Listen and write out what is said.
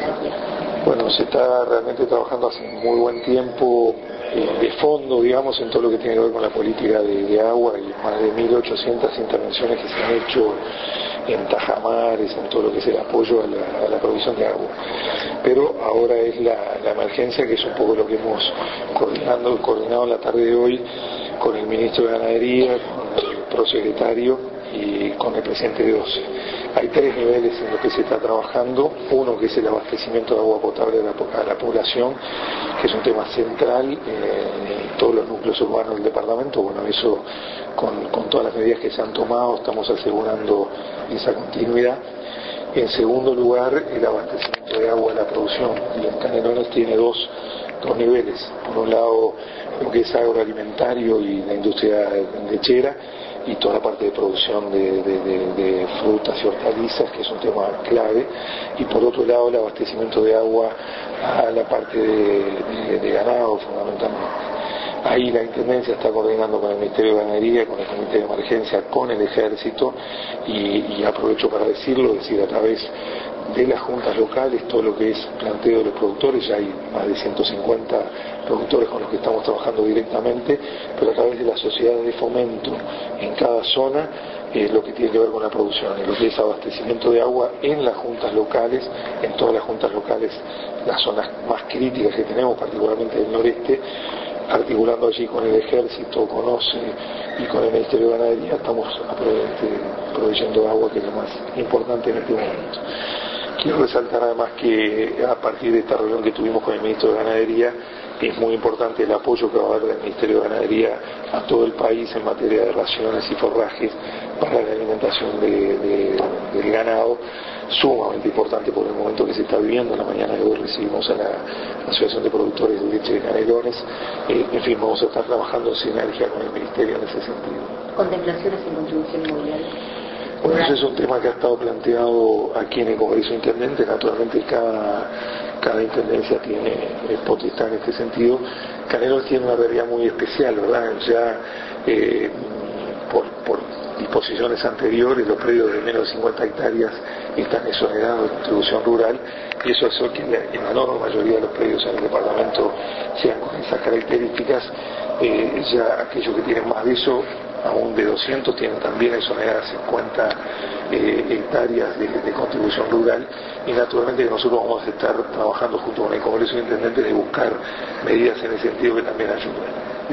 Ganadería? Bueno, se está realmente trabajando hace muy buen tiempo de fondo, digamos, en todo lo que tiene que ver con la política de agua, y más de 1.800 intervenciones que se han hecho en tajamares, en todo lo que es el apoyo a la provisión de agua. Pero ahora es la emergencia, que es un poco lo que hemos coordinado en la tarde de hoy con el ministro de Ganadería, con el prosecretario y con el presidente de OCE. Hay 3 niveles en los que se está trabajando. Uno, que es el abastecimiento de agua potable a la población, que es un tema central en todos los núcleos urbanos del departamento. Bueno, eso con todas las medidas que se han tomado estamos asegurando esa continuidad. En segundo lugar, el abastecimiento de agua a la producción, y en Canelones tiene dos niveles. Por un lado, lo que es agroalimentario y la industria lechera, y toda la parte de producción de frutas y hortalizas, que es un tema clave, y por otro lado el abastecimiento de agua a la parte de ganado, fundamentalmente. Ahí la Intendencia está coordinando con el Ministerio de Ganadería, con el Comité de Emergencia, con el Ejército, y aprovecho para decirlo, a través de las juntas locales, todo lo que es planteo de los productores. Ya hay más de 150 productores con los que estamos trabajando directamente, pero a través de las sociedades de fomento en cada zona, lo que tiene que ver con la producción, y lo que es abastecimiento de agua en las juntas locales, en todas las juntas locales, las zonas más críticas que tenemos, particularmente del noreste, articulando allí con el Ejército, con OCE y con el Ministerio de Ganadería, estamos proveyendo agua, que es lo más importante en este momento. Quiero resaltar además que a partir de esta reunión que tuvimos con el Ministro de Ganadería, es muy importante el apoyo que va a haber del Ministerio de Ganadería a todo el país en materia de raciones y forrajes para la alimentación del ganado, sumamente importante por el momento que se está viviendo. En la mañana de hoy recibimos a la Asociación de Productores de Leche de Canelones. En fin, vamos a estar trabajando en sinergia con el Ministerio en ese sentido. ¿Contemplaciones en contribución inmobiliaria? Bueno, ese es un tema que ha estado planteado aquí en el Congreso Intendente. Naturalmente cada intendencia tiene potestad en este sentido. Canelones tiene una realidad muy especial, ¿verdad? Ya por disposiciones anteriores, los predios de menos de 50 hectáreas están exonerados de contribución rural, y eso hace que en la enorme mayoría de los predios en el departamento sean con esas características. Ya aquellos que tienen más de eso, aún de 200, tienen también exoneradas 50 hectáreas de contribución rural, y naturalmente que nosotros vamos a estar trabajando junto con el Congreso de Intendentes de buscar medidas en ese sentido que también ayuden.